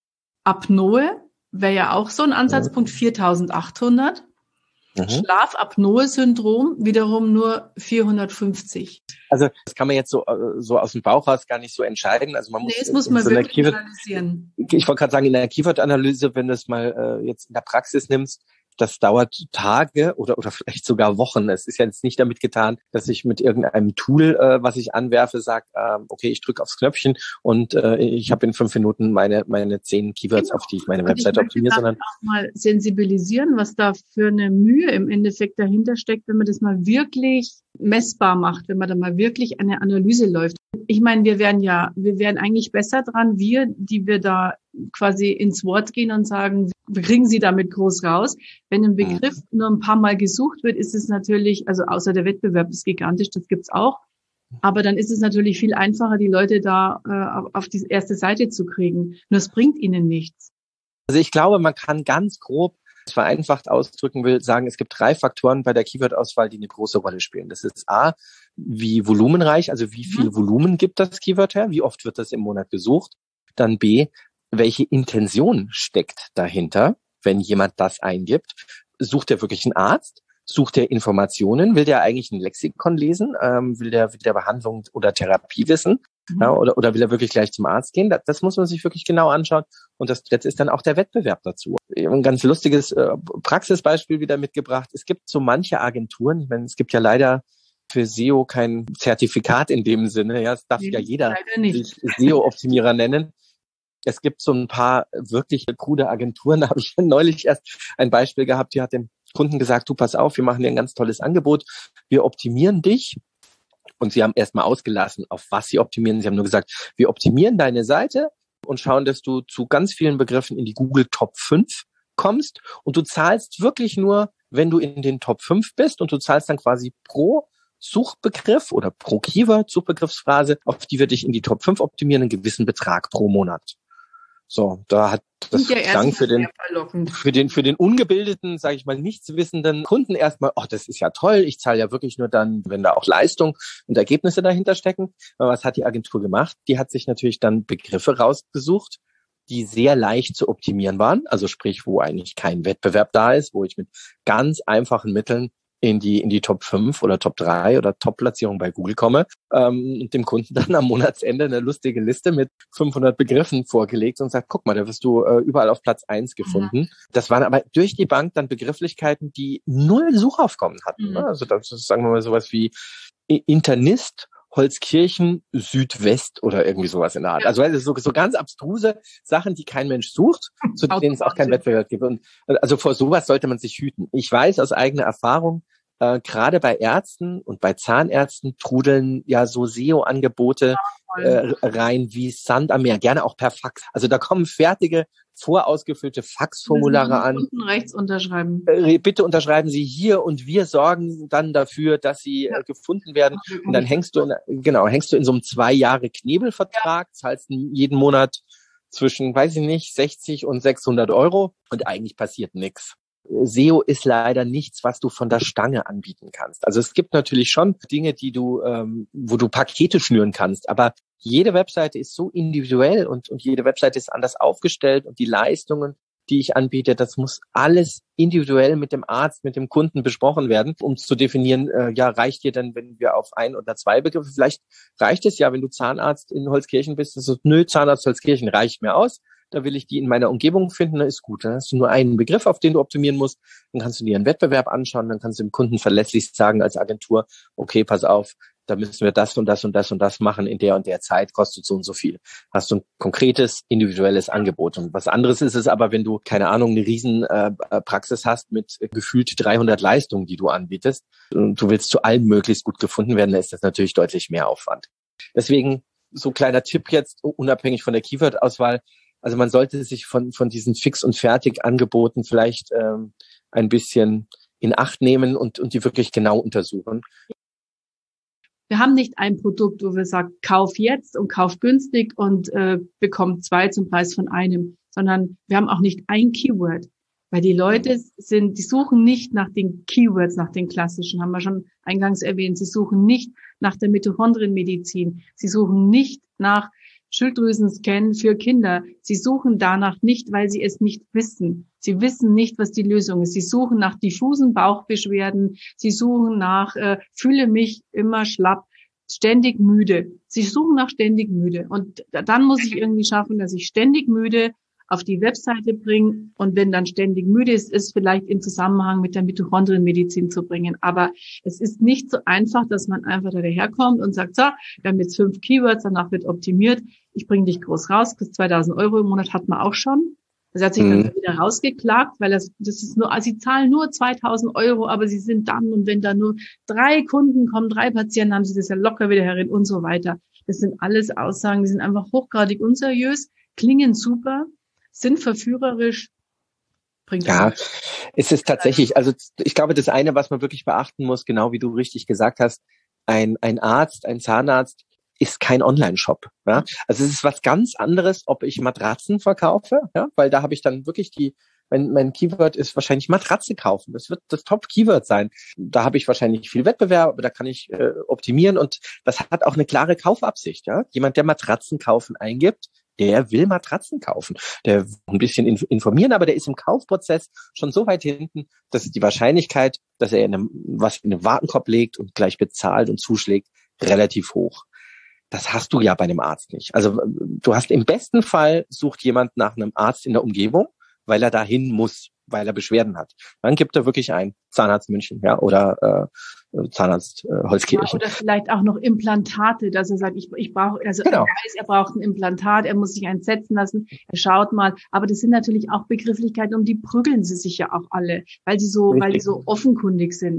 Apnoe wäre ja auch so ein Ansatzpunkt, viertausendachthundert. Mhm. Schlafapnoe-Syndrom wiederum nur vierhundertfünfzig. Also das kann man jetzt so so aus dem Bauch raus gar nicht so entscheiden. Also man muss, nee, das muss man so wirklich Keyword, analysieren. Ich wollte gerade sagen, in der Keyword-Analyse, wenn du es mal äh, jetzt in der Praxis nimmst, das dauert Tage oder oder vielleicht sogar Wochen. Es ist ja jetzt nicht damit getan, dass ich mit irgendeinem Tool, äh, was ich anwerfe, sage, äh, okay, ich drücke aufs Knöpfchen und äh, ich habe in fünf Minuten meine meine zehn Keywords, genau. auf die ich meine und Website ich optimiere, sondern auch mal sensibilisieren, was da für eine Mühe im Endeffekt dahinter steckt, wenn man das mal wirklich messbar macht, wenn man da mal wirklich eine Analyse läuft. Ich meine, wir wären ja, wir wären eigentlich besser dran, wir, die wir da quasi ins Wort gehen und sagen, wir kriegen sie damit groß raus. Wenn ein Begriff nur ein paar Mal gesucht wird, ist es natürlich, also außer der Wettbewerb ist gigantisch, das gibt's auch. Aber dann ist es natürlich viel einfacher, die Leute da äh, auf die erste Seite zu kriegen. Nur es bringt ihnen nichts. Also ich glaube, man kann ganz grob, vereinfacht ausdrücken will, sagen, es gibt drei Faktoren bei der Keyword-Auswahl, die eine große Rolle spielen. Das ist A, wie volumenreich, also wie viel mhm. Volumen gibt das Keyword her, wie oft wird das im Monat gesucht. Dann B, welche Intention steckt dahinter, wenn jemand das eingibt. Sucht er wirklich einen Arzt? Sucht er Informationen? Will der eigentlich ein Lexikon lesen? Ähm, will der, will der Behandlung oder Therapie wissen? Mhm. Ja, oder, oder will er wirklich gleich zum Arzt gehen? Das, das muss man sich wirklich genau anschauen. Und das letzte ist dann auch der Wettbewerb dazu. Ein ganz lustiges äh, Praxisbeispiel wieder mitgebracht. Es gibt so manche Agenturen, ich meine, es gibt ja leider für S E O kein Zertifikat in dem Sinne. Ja, es darf nee, ja jeder sich S E O-Optimierer nennen. Es gibt so ein paar wirklich krude Agenturen. Da habe ich neulich erst ein Beispiel gehabt, die hat dem Kunden gesagt, du pass auf, wir machen dir ein ganz tolles Angebot. Wir optimieren dich. Und sie haben erstmal ausgelassen, auf was sie optimieren. Sie haben nur gesagt, wir optimieren deine Seite und schauen, dass du zu ganz vielen Begriffen in die Google Top fünf kommst. Und du zahlst wirklich nur, wenn du in den Top fünf bist. Und du zahlst dann quasi pro Suchbegriff oder pro Keyword, Suchbegriffsphrase, auf die wir dich in die Top fünf optimieren, einen gewissen Betrag pro Monat. So, da hat das klang für den, für den, für den ungebildeten, sage ich mal, nichtswissenden Kunden erstmal, ach, das ist ja toll, ich zahle ja wirklich nur dann, wenn da auch Leistung und Ergebnisse dahinter stecken. Aber was hat die Agentur gemacht? Die hat sich natürlich dann Begriffe rausgesucht, die sehr leicht zu optimieren waren, also sprich, wo eigentlich kein Wettbewerb da ist, wo ich mit ganz einfachen Mitteln in die in die Top fünf oder Top drei oder Top-Platzierung bei Google komme ähm, und dem Kunden dann am Monatsende eine lustige Liste mit fünfhundert Begriffen vorgelegt und sagt, guck mal, da wirst du äh, überall auf Platz eins gefunden. Mhm. Das waren aber durch die Bank dann Begrifflichkeiten, die null Suchaufkommen hatten. Mhm. Ne? Also das ist, sagen wir mal, sowas wie Internist, Holzkirchen, Südwest oder irgendwie sowas in der Art. Ja. Also so, so ganz abstruse Sachen, die kein Mensch sucht, zu denen es auch keinen Wettbewerb gibt. Und also vor sowas sollte man sich hüten. Ich weiß aus eigener Erfahrung, äh, gerade bei Ärzten und bei Zahnärzten trudeln ja so S E O-Angebote äh, rein wie Sand am Meer, gerne auch per Fax. Also da kommen fertige, vorausgefüllte Faxformulare an. Unten rechts unterschreiben. Äh, bitte unterschreiben Sie hier und wir sorgen dann dafür, dass Sie ja. äh, gefunden werden. Und dann hängst du in, genau, hängst du in so einem zwei Jahre Knebelvertrag, ja. zahlst jeden Monat zwischen, weiß ich nicht, sechzig und sechshundert Euro und eigentlich passiert nichts. S E O ist leider nichts, was du von der Stange anbieten kannst. Also es gibt natürlich schon Dinge, die du, ähm, wo du Pakete schnüren kannst, aber jede Webseite ist so individuell und, und jede Webseite ist anders aufgestellt und die Leistungen, die ich anbiete, das muss alles individuell mit dem Arzt, mit dem Kunden besprochen werden, um zu definieren, äh, ja, reicht dir denn, wenn wir auf ein oder zwei Begriffe, vielleicht reicht es ja, wenn du Zahnarzt in Holzkirchen bist, das ist, nö, Zahnarzt Holzkirchen reicht mir aus, da will ich die in meiner Umgebung finden, dann ist gut, dann hast du nur einen Begriff, auf den du optimieren musst, dann kannst du dir einen Wettbewerb anschauen, dann kannst du dem Kunden verlässlich sagen als Agentur, okay, pass auf, da müssen wir das und das und das und das machen in der und der Zeit, kostet so und so viel. Hast du ein konkretes, individuelles Angebot. Und was anderes ist es aber, wenn du, keine Ahnung, eine riesen äh, Praxis hast mit äh, gefühlt dreihundert Leistungen, die du anbietest und du willst zu allem möglichst gut gefunden werden, dann ist das natürlich deutlich mehr Aufwand. Deswegen so kleiner Tipp jetzt, unabhängig von der Keyword-Auswahl, also man sollte sich von von diesen Fix- und Fertig-Angeboten vielleicht ähm, ein bisschen in Acht nehmen und und die wirklich genau untersuchen. Wir haben nicht ein Produkt, wo wir sagen, kauf jetzt und kauf günstig und äh, bekomm zwei zum Preis von einem, sondern wir haben auch nicht ein Keyword, weil die Leute sind, die suchen nicht nach den Keywords, nach den klassischen, haben wir schon eingangs erwähnt, sie suchen nicht nach der Mitochondrienmedizin, sie suchen nicht nach Schilddrüsenscan für Kinder. Sie suchen danach nicht, weil sie es nicht wissen. Sie wissen nicht, was die Lösung ist. Sie suchen nach diffusen Bauchbeschwerden. Sie suchen nach, äh, fühle mich immer schlapp, ständig müde. Sie suchen nach ständig müde. Und dann muss ich irgendwie schaffen, dass ich ständig müde auf die Webseite bringe. Und wenn dann ständig müde ist, ist vielleicht in Zusammenhang mit der Mitochondrienmedizin zu bringen. Aber es ist nicht so einfach, dass man einfach daherkommt und sagt, so, wir haben jetzt fünf Keywords, danach wird optimiert. Ich bringe dich groß raus, bis zweitausend Euro im Monat hat man auch schon. Das hat sich mhm. dann wieder rausgeklagt, weil das, das ist nur, also sie zahlen nur zweitausend Euro, aber sie sind dann, und wenn da nur drei Kunden kommen, drei Patienten, haben sie das ja locker wieder herin und so weiter. Das sind alles Aussagen, die sind einfach hochgradig unseriös, klingen super, sind verführerisch. Bringt ja, es ist tatsächlich, also ich glaube, das eine, was man wirklich beachten muss, genau wie du richtig gesagt hast, ein, ein Arzt, ein Zahnarzt ist kein Online-Shop. Ja? Also es ist was ganz anderes, ob ich Matratzen verkaufe, ja, weil da habe ich dann wirklich die, mein, mein Keyword ist wahrscheinlich Matratze kaufen. Das wird das Top-Keyword sein. Da habe ich wahrscheinlich viel Wettbewerb, aber da kann ich äh, optimieren und das hat auch eine klare Kaufabsicht. Ja? Jemand, der Matratzen kaufen eingibt, der will Matratzen kaufen. Der will ein bisschen informieren, aber der ist im Kaufprozess schon so weit hinten, dass die Wahrscheinlichkeit, dass er in einem, was in den Warenkorb legt und gleich bezahlt und zuschlägt, relativ hoch. Das hast du ja bei einem Arzt nicht. Also du hast im besten Fall, sucht jemand nach einem Arzt in der Umgebung, weil er dahin muss, weil er Beschwerden hat. Dann gibt er wirklich ein Zahnarzt München, ja, oder äh, Zahnarzt äh, Holzkirchen. Ja, oder vielleicht auch noch Implantate, dass er sagt, ich, ich brauche, also genau. Er weiß, er braucht ein Implantat, er muss sich eins setzen lassen, er schaut mal. Aber das sind natürlich auch Begrifflichkeiten, um die prügeln sie sich ja auch alle, weil sie so, Richtig. weil die so offenkundig sind.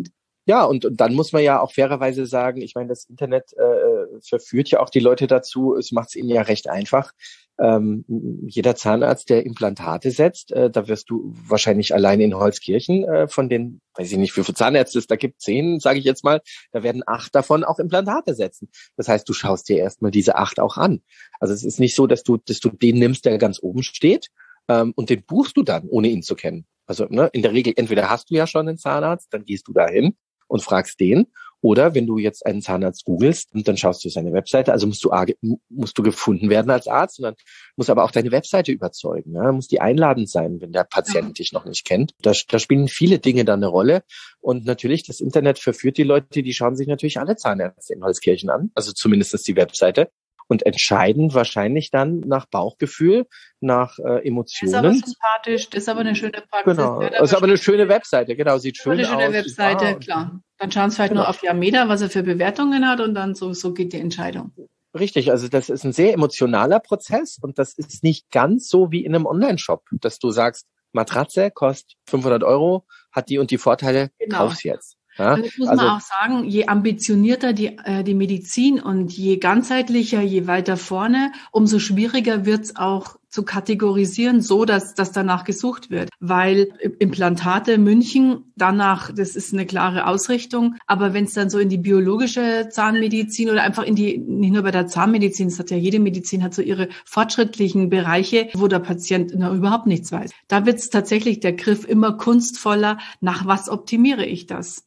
Ja, und, und dann muss man ja auch fairerweise sagen, ich meine, das Internet äh, verführt ja auch die Leute dazu, es macht es ihnen ja recht einfach. Ähm, jeder Zahnarzt, der Implantate setzt, äh, da wirst du wahrscheinlich allein in Holzkirchen äh, von den, weiß ich nicht, wie viele Zahnärzte es da gibt, zehn, sage ich jetzt mal, da werden acht davon auch Implantate setzen. Das heißt, du schaust dir erstmal diese acht auch an. Also es ist nicht so, dass du, dass du den nimmst, der ganz oben steht, ähm, und den buchst du dann, ohne ihn zu kennen. Also ne, in der Regel, entweder hast du ja schon einen Zahnarzt, dann gehst du dahin und fragst den. Oder wenn du jetzt einen Zahnarzt googelst, dann schaust du seine Webseite, also musst du musst du gefunden werden als Arzt, und dann muss aber auch deine Webseite überzeugen. Ja? Muss die einladend sein, wenn der Patient ja. dich noch nicht kennt. Da, da spielen viele Dinge dann eine Rolle. Und natürlich, das Internet verführt die Leute, die schauen sich natürlich alle Zahnärzte in Holzkirchen an, also zumindest die Webseite. Und entscheiden wahrscheinlich dann nach Bauchgefühl, nach äh, Emotionen. Das ist aber sympathisch, das ist aber eine schöne Praxis. Genau, das ist aber eine schöne Webseite, genau, sieht schön aus. Eine schöne Webseite, ah, klar. Dann schauen Sie vielleicht genau. nur auf Yameda, was er für Bewertungen hat, und dann so, so geht die Entscheidung. Richtig, also das ist ein sehr emotionaler Prozess, und das ist nicht ganz so wie in einem Online-Shop, dass du sagst, Matratze kostet fünfhundert Euro, hat die und die Vorteile, genau. Kauf's jetzt. Ja, das muss also, man auch sagen, je ambitionierter die, äh, die Medizin und je ganzheitlicher, je weiter vorne, umso schwieriger wird's auch zu kategorisieren, so dass, dass danach gesucht wird. Weil Implantate München, danach, das ist eine klare Ausrichtung. Aber wenn es dann so in die biologische Zahnmedizin oder einfach in die, nicht nur bei der Zahnmedizin, es hat ja jede Medizin, hat so ihre fortschrittlichen Bereiche, wo der Patient na, überhaupt nichts weiß. Da wird's tatsächlich der Griff immer kunstvoller, nach was optimiere ich das?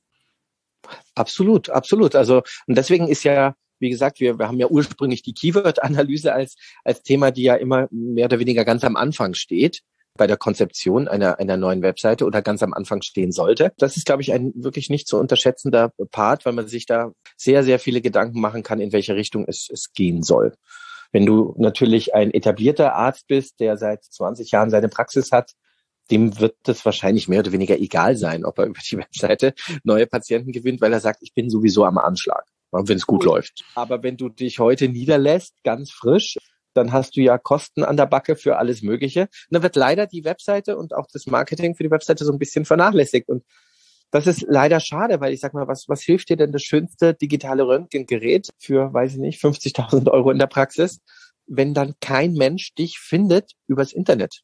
Absolut, absolut. Also, und deswegen ist ja, wie gesagt, wir, wir haben ja ursprünglich die Keyword-Analyse als, als Thema, die ja immer mehr oder weniger ganz am Anfang steht bei der Konzeption einer, einer neuen Webseite oder ganz am Anfang stehen sollte. Das ist, glaube ich, ein wirklich nicht zu unterschätzender Part, weil man sich da sehr, sehr viele Gedanken machen kann, in welche Richtung es, es gehen soll. Wenn du natürlich ein etablierter Arzt bist, der seit zwanzig Jahren seine Praxis hat, dem wird es wahrscheinlich mehr oder weniger egal sein, ob er über die Webseite neue Patienten gewinnt, weil er sagt, ich bin sowieso am Anschlag, wenn es gut cool. läuft. Aber wenn du dich heute niederlässt, ganz frisch, dann hast du ja Kosten an der Backe für alles Mögliche. Und dann wird leider die Webseite und auch das Marketing für die Webseite so ein bisschen vernachlässigt. Und das ist leider schade, weil ich sag mal, was, was hilft dir denn das schönste digitale Röntgengerät für, weiß ich nicht, fünfzigtausend Euro in der Praxis, wenn dann kein Mensch dich findet übers Internet?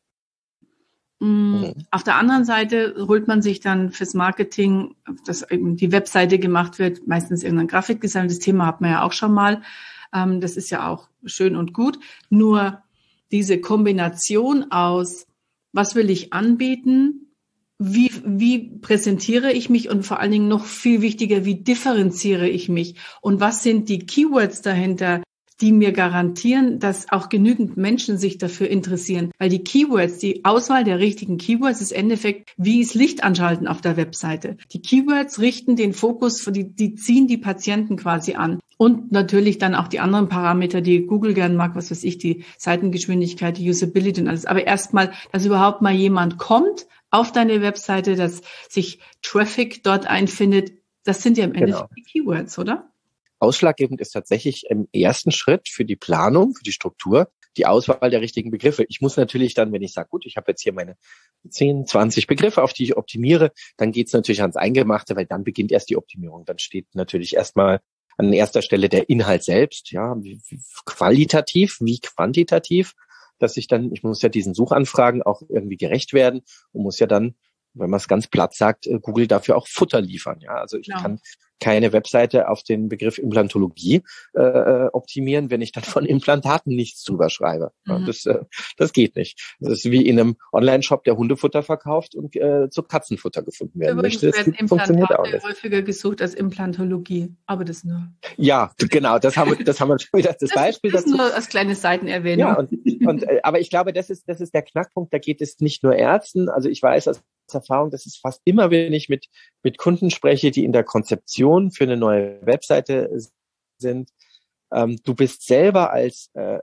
Mhm. Auf der anderen Seite holt man sich dann fürs Marketing, dass eben die Webseite gemacht wird, meistens irgendein Grafikdesign. Das Thema hat man ja auch schon mal. Das ist ja auch schön und gut. Nur diese Kombination aus, was will ich anbieten, wie, wie präsentiere ich mich, und vor allen Dingen noch viel wichtiger, wie differenziere ich mich, und was sind die Keywords dahinter, die mir garantieren, dass auch genügend Menschen sich dafür interessieren. Weil die Keywords, die Auswahl der richtigen Keywords ist im Endeffekt wie das Licht anschalten auf der Webseite. Die Keywords richten den Fokus, die, die ziehen die Patienten quasi an. Und natürlich dann auch die anderen Parameter, die Google gern mag, was weiß ich, die Seitengeschwindigkeit, die Usability und alles. Aber erstmal, dass überhaupt mal jemand kommt auf deine Webseite, dass sich Traffic dort einfindet, das sind ja im Endeffekt genau. die Keywords, oder? Ausschlaggebend ist tatsächlich im ersten Schritt für die Planung, für die Struktur, die Auswahl der richtigen Begriffe. Ich muss natürlich dann, wenn ich sage, gut, ich habe jetzt hier meine zehn, zwanzig Begriffe, auf die ich optimiere, dann geht's natürlich ans Eingemachte, weil dann beginnt erst die Optimierung. Dann steht natürlich erstmal an erster Stelle der Inhalt selbst, ja, wie, wie qualitativ, wie quantitativ, dass ich dann, ich muss ja diesen Suchanfragen auch irgendwie gerecht werden und muss ja dann, wenn man es ganz platt sagt, Google dafür auch Futter liefern. Ja, also ich ja. kann keine Webseite auf den Begriff Implantologie äh, optimieren, wenn ich dann von Implantaten nichts drüber schreibe. Mhm. Ja, das, äh, das geht nicht. Das ist wie in einem Online-Shop, der Hundefutter verkauft und äh, zu Katzenfutter gefunden werden Übrigens möchte. Das werden Implantate häufiger gesucht als Implantologie, aber das nur. Ja, genau, das haben wir, das haben wir schon wieder das, das Beispiel dazu. Das ist nur als kleine Seitenerwähnung. Ja, und, und äh, aber ich glaube, das ist das ist der Knackpunkt. Da geht es nicht nur Ärzten. Also ich weiß aus Erfahrung, das ist fast immer, wenn ich mit mit Kunden spreche, die in der Konzeption für eine neue Webseite sind. Ähm, du bist selber als äh,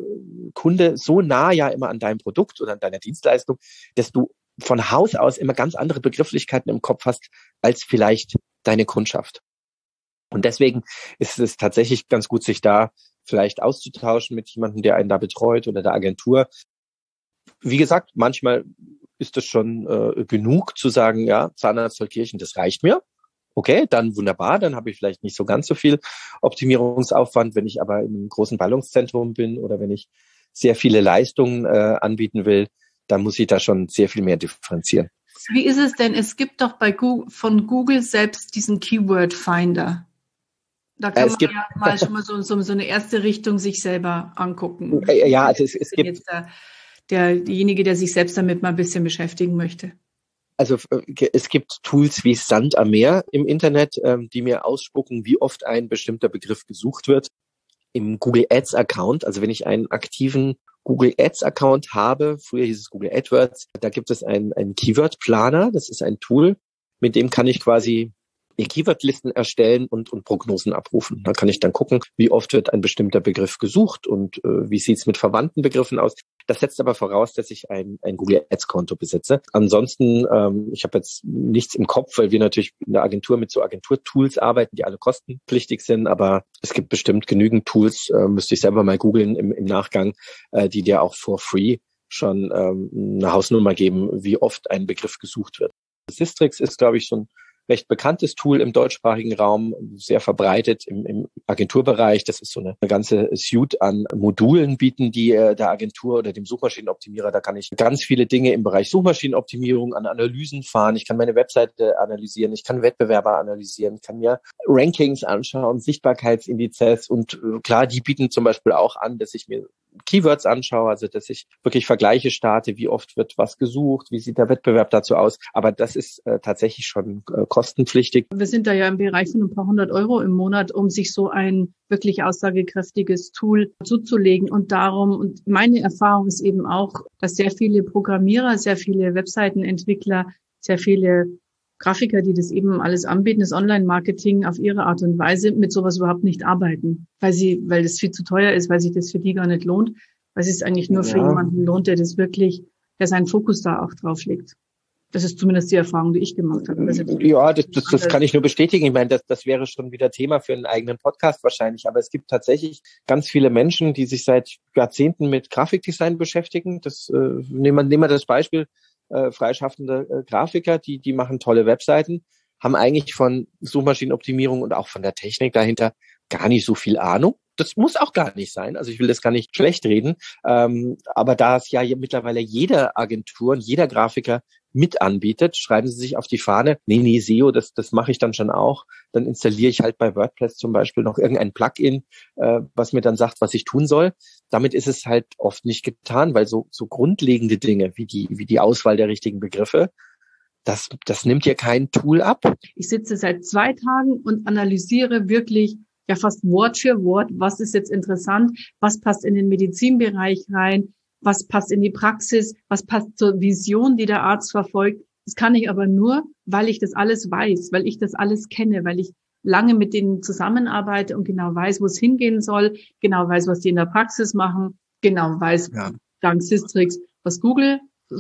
Kunde so nah ja immer an deinem Produkt oder an deiner Dienstleistung, dass du von Haus aus immer ganz andere Begrifflichkeiten im Kopf hast als vielleicht deine Kundschaft. Und deswegen ist es tatsächlich ganz gut, sich da vielleicht auszutauschen mit jemandem, der einen da betreut oder der Agentur. Wie gesagt, manchmal ist es schon äh, genug zu sagen, ja, Zahnarzt Holzkirchen, das reicht mir. Okay, dann wunderbar, dann habe ich vielleicht nicht so ganz so viel Optimierungsaufwand. Wenn ich aber in einem großen Ballungszentrum bin oder wenn ich sehr viele Leistungen äh, anbieten will, dann muss ich da schon sehr viel mehr differenzieren. Wie ist es denn? Es gibt doch bei Google, von Google selbst diesen Keyword Finder. Da kann äh, es man gibt, ja mal schon mal so, so, so eine erste Richtung sich selber angucken. Äh, ja, also es, es gibt jetzt der, der, derjenige, der sich selbst damit mal ein bisschen beschäftigen möchte. Also es gibt Tools wie Sand am Meer im Internet, ähm, die mir ausspucken, wie oft ein bestimmter Begriff gesucht wird. Im Google Ads Account, also wenn ich einen aktiven Google Ads Account habe, früher hieß es Google AdWords, da gibt es einen, einen Keyword Planer. Das ist ein Tool, mit dem kann ich quasi Keywordlisten erstellen und, und Prognosen abrufen. Da kann ich dann gucken, wie oft wird ein bestimmter Begriff gesucht und äh, wie sieht's mit verwandten Begriffen aus. Das setzt aber voraus, dass ich ein, ein Google Ads Konto besitze. Ansonsten, ähm, ich habe jetzt nichts im Kopf, weil wir natürlich in der Agentur mit so Agenturtools arbeiten, die alle kostenpflichtig sind, aber es gibt bestimmt genügend Tools, äh, müsste ich selber mal googeln im, im Nachgang, äh, die dir auch for free schon ähm, eine Hausnummer geben, wie oft ein Begriff gesucht wird. Sistrix ist, glaube ich, so ein recht bekanntes Tool im deutschsprachigen Raum, sehr verbreitet im, im Agenturbereich. Das ist so eine, eine ganze Suite an Modulen bieten, die äh, der Agentur oder dem Suchmaschinenoptimierer, da kann ich ganz viele Dinge im Bereich Suchmaschinenoptimierung an Analysen fahren. Ich kann meine Webseite analysieren, ich kann Wettbewerber analysieren, ich kann mir Rankings anschauen, Sichtbarkeitsindizes und äh, klar, die bieten zum Beispiel auch an, dass ich mir Keywords anschaue, also dass ich wirklich Vergleiche starte, wie oft wird was gesucht, wie sieht der Wettbewerb dazu aus. Aber das ist äh, tatsächlich schon äh, kostenpflichtig. Wir sind da ja im Bereich von ein paar hundert Euro im Monat, um sich so ein wirklich aussagekräftiges Tool zuzulegen. Und darum, und meine Erfahrung ist eben auch, dass sehr viele Programmierer, sehr viele Webseitenentwickler, sehr viele Grafiker, die das eben alles anbieten, das Online-Marketing auf ihre Art und Weise mit sowas überhaupt nicht arbeiten, weil sie, weil das viel zu teuer ist, weil sich das für die gar nicht lohnt, weil es sich eigentlich nur ja. für jemanden lohnt, der das wirklich, der seinen Fokus da auch drauf legt. Das ist zumindest die Erfahrung, die ich gemacht habe. Also ja, das, das, das kann ich nur bestätigen. Ich meine, das, das wäre schon wieder Thema für einen eigenen Podcast wahrscheinlich. Aber es gibt tatsächlich ganz viele Menschen, die sich seit Jahrzehnten mit Grafikdesign beschäftigen. Das äh, nehmen wir, nehmen wir das Beispiel. Äh, freischaffende äh, Grafiker, die die machen tolle Webseiten, haben eigentlich von Suchmaschinenoptimierung und auch von der Technik dahinter gar nicht so viel Ahnung. Das muss auch gar nicht sein. Also ich will das gar nicht schlecht reden. Ähm, aber da es ja mittlerweile jede Agentur und jeder Grafiker mit anbietet, schreiben sie sich auf die Fahne, nee, nee, S E O, das, das mache ich dann schon auch. Dann installiere ich halt bei WordPress zum Beispiel noch irgendein Plugin, äh, was mir dann sagt, was ich tun soll. Damit ist es halt oft nicht getan, weil so, so grundlegende Dinge wie die, wie die Auswahl der richtigen Begriffe, das, das nimmt ja kein Tool ab. Ich sitze seit zwei Tagen und analysiere wirklich ja fast Wort für Wort, was ist jetzt interessant, was passt in den Medizinbereich rein, was passt in die Praxis, was passt zur Vision, die der Arzt verfolgt. Das kann ich aber nur, weil ich das alles weiß, weil ich das alles kenne, weil ich lange mit denen zusammenarbeite und genau weiß, wo es hingehen soll, genau weiß, was die in der Praxis machen, genau weiß, ja. dank Sistrix, was Google,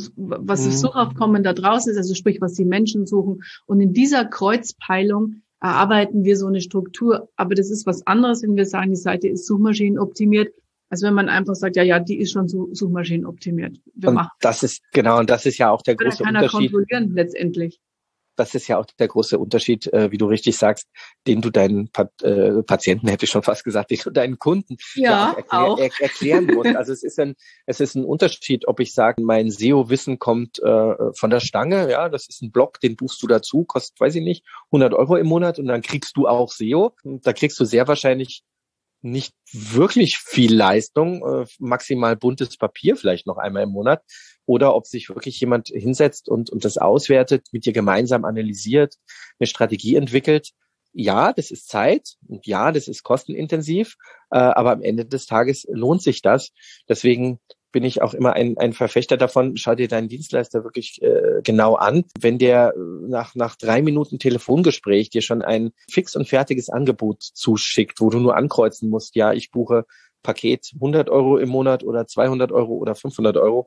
was das Suchaufkommen da draußen ist, also sprich, was die Menschen suchen. Und in dieser Kreuzpeilung erarbeiten wir so eine Struktur. Aber das ist was anderes, wenn wir sagen, die Seite ist suchmaschinenoptimiert, als wenn man einfach sagt, ja, ja, die ist schon suchmaschinenoptimiert. Wir und machen das ist, genau, und das ist ja auch der große kann keiner Unterschied. Kontrollieren letztendlich. Das ist ja auch der große Unterschied, äh, wie du richtig sagst, den du deinen Pat- äh, Patienten, hätte ich schon fast gesagt, den du deinen Kunden ja, ja auch, erklär, auch. Er, erklären musst. Also es ist ein, es ist ein Unterschied, ob ich sage, mein S E O-Wissen kommt äh, von der Stange, ja, das ist ein Blog, den buchst du dazu, kostet, weiß ich nicht, hundert Euro im Monat und dann kriegst du auch S E O. Und da kriegst du sehr wahrscheinlich nicht wirklich viel Leistung, äh, maximal buntes Papier vielleicht noch einmal im Monat, oder ob sich wirklich jemand hinsetzt und, und das auswertet, mit dir gemeinsam analysiert, eine Strategie entwickelt. Ja, das ist Zeit und ja, das ist kostenintensiv, äh, aber am Ende des Tages lohnt sich das. Deswegen bin ich auch immer ein, ein Verfechter davon, schau dir deinen Dienstleister wirklich äh, genau an. Wenn der nach nach drei Minuten Telefongespräch dir schon ein fix und fertiges Angebot zuschickt, wo du nur ankreuzen musst, ja, ich buche Paket hundert Euro im Monat oder zweihundert Euro oder fünfhundert Euro,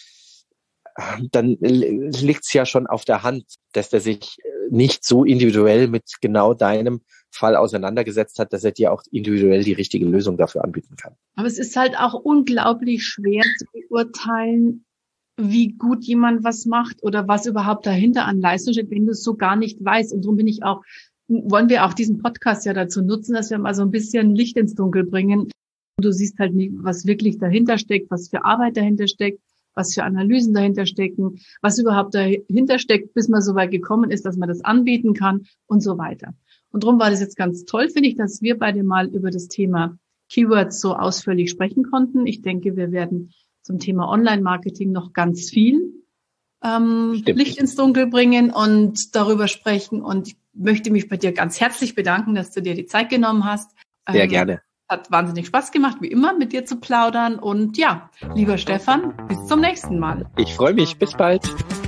dann liegt es ja schon auf der Hand, dass der sich nicht so individuell mit genau deinem Fall auseinandergesetzt hat, dass er dir auch individuell die richtige Lösung dafür anbieten kann. Aber es ist halt auch unglaublich schwer zu beurteilen, wie gut jemand was macht oder was überhaupt dahinter an Leistung steht, wenn du es so gar nicht weißt. Und darum bin ich auch wollen wir auch diesen Podcast ja dazu nutzen, dass wir mal so ein bisschen Licht ins Dunkel bringen. Du siehst halt nie, was wirklich dahinter steckt, was für Arbeit dahinter steckt, was für Analysen dahinter stecken, was überhaupt dahinter steckt, bis man so weit gekommen ist, dass man das anbieten kann und so weiter. Und darum war das jetzt ganz toll, finde ich, dass wir beide mal über das Thema Keywords so ausführlich sprechen konnten. Ich denke, wir werden zum Thema Online-Marketing noch ganz viel ähm, Licht ins Dunkel bringen und darüber sprechen. Und ich möchte mich bei dir ganz herzlich bedanken, dass du dir die Zeit genommen hast. Sehr ähm, gerne. Hat wahnsinnig Spaß gemacht, wie immer, mit dir zu plaudern. Und ja, lieber Stefan, bis zum nächsten Mal. Ich freue mich. Bis bald.